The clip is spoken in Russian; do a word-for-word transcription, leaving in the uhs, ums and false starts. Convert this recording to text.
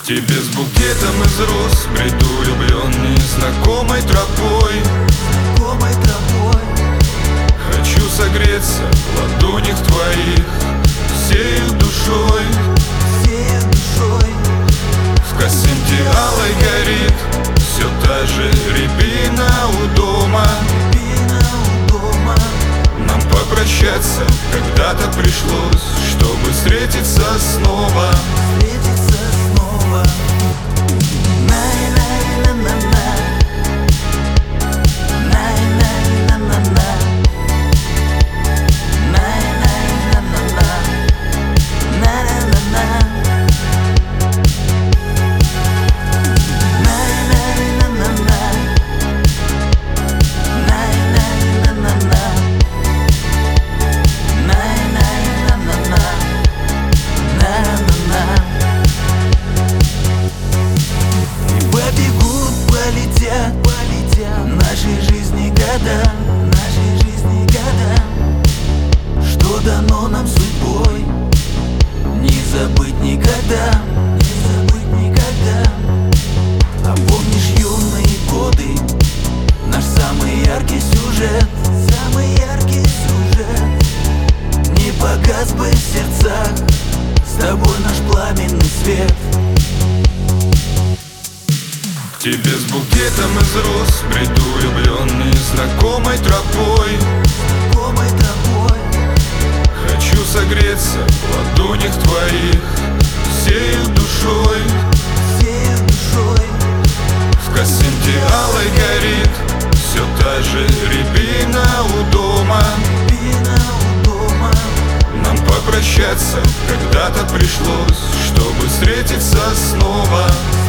тебе с букетом из роз бреду влюбленный знакомой тропой. Знакомой тропой Хочу согреться в ладонях твоих всею душой. всею душой. В косынке алой горит все та же рябина у дома. Рябина у дома. Нам попрощаться когда-то пришлось, чтобы встретиться снова. Встретиться снова. Най-най-на-на-на. Най-най-на-на-на. Най-най-на-на-на. На-на-на-на. Най-най-на-на-на. Най-най-на-на-на. На-на-на-на-на. На-на-на. И побегут, полетят, полетят нашей жизни года, нашей жизни года, что дано нам судьбой, не забыть никогда, не забыть никогда. А помнишь юные годы, наш самый яркий сюжет, самый яркий сюжет, не погас бы в сердцах с тобой наш пламенный свет. Тебе с букетом из роз бреду влюбленный знакомой тропой. Знакомой тропой Хочу согреться в ладонях твоих всею душой. всею душой. В косынке алой горит все та же рябина у дома. Рябина у дома. Нам попрощаться когда-то пришлось, чтобы встретиться снова.